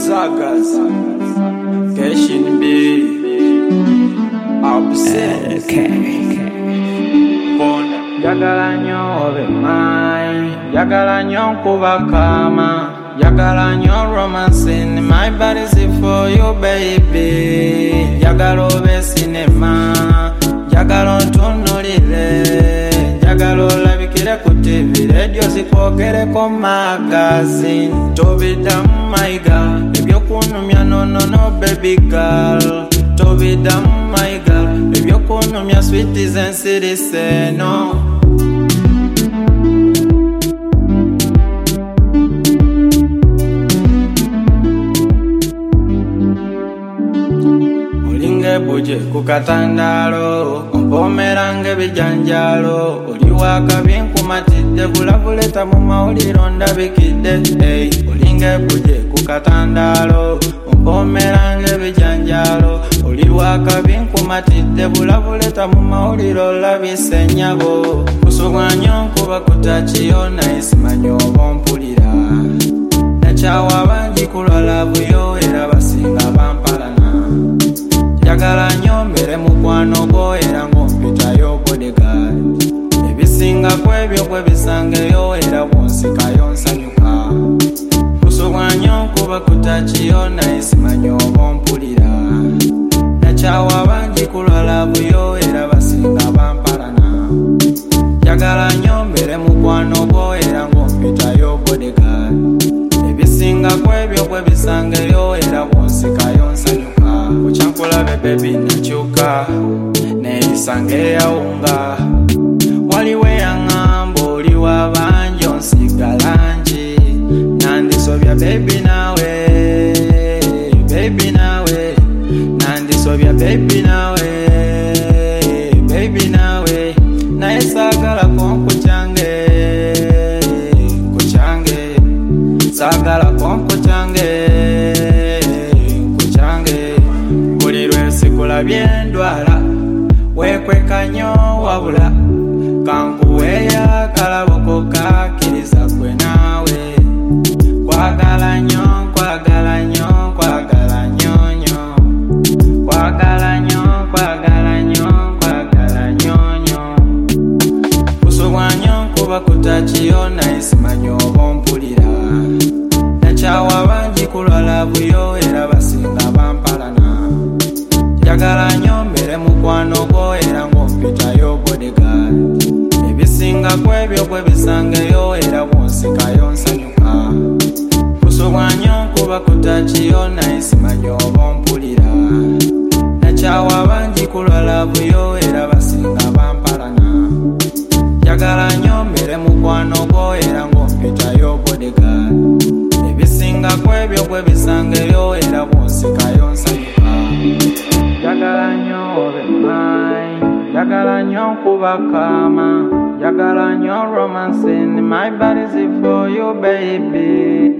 Sagas, Cashin B, Obsessed, Yagala nyo obe mai, Yagala nyo kubakama, Yagala nyo romancing, my body's for you baby, Yagala obe cinema, Yagala ntunulile, Yagala olabikire ku TV, radio zikwogere ko magazine, tobida maiga, ebyokunumya no baby girl, tobida maiga, ebyokunumya sweeties and cities no. Buje kukatandalo ompomerange bijanjalo oliwa kabinkumatidde bulabuleta mu mawuliro ndabikidde hey. Olinge buje kukatandalo ompomerange bijanjalo oliwa kabinkumatidde bulabuleta mu mawuliro labise nnyabo kusubwanyo nkuba kutakiyo naisimanyo obompulira nakyawa bangi kulwala buyo era basinga bampalana Yagala nyo mbere mukwano go era ngompitayo bodyguard ebisinga kwebyo kwe bisangeyo era bonsikayo nsanyuka kusubwa nyo kuba kutakiyo naisimanyo obompulira nakyawa bangi kulwala buyo era basinga bampalana Yagala nyo mbere mukwano go era ngompitayo bodyguard ebisinga kwebyo kwe bisangeyo era bonsikayo nsanyuka Kuchankula baby nachuka Neisange ya unga Waliwe ya ngambo Uliwa banjo nsigalanji Nandisobya baby nawe Baby nawe Nandisobya baby nawe Baby nawe Naisagala konku change Kuchange Sagala konku change Byendwala wekweka nyo wabula kankuweya kalaboko kakiriza kwe nawe kwagala nyo kwagala nyo kwagala nyonyo kwagala nyo kwagala nyo kwagala nyonyo kusubwa nyo kuba kutakiyo naisimanyo obompulira nakyawa bangi kulwala buyo era basinga bampalana Yagala nyo mbere mukwano go era ngompitayo bodyguard ebisinga kwebyo kwe bisangeyo era bonsikayo nsanyuka kusubwa nyo kuba kutakiyo naisimanyo obompulira nakyawa bangi kulwala buyo era basinga bampalana Yagala nyo mbere mukwano go era ngompitayo bodyguard ebisinga kwebyo kwe bisangeyo era bonsikayo nsanyuka Yagala nyo obe mai, Yagala nyo kubakama, Yagala nyo romancing, my body's for you baby.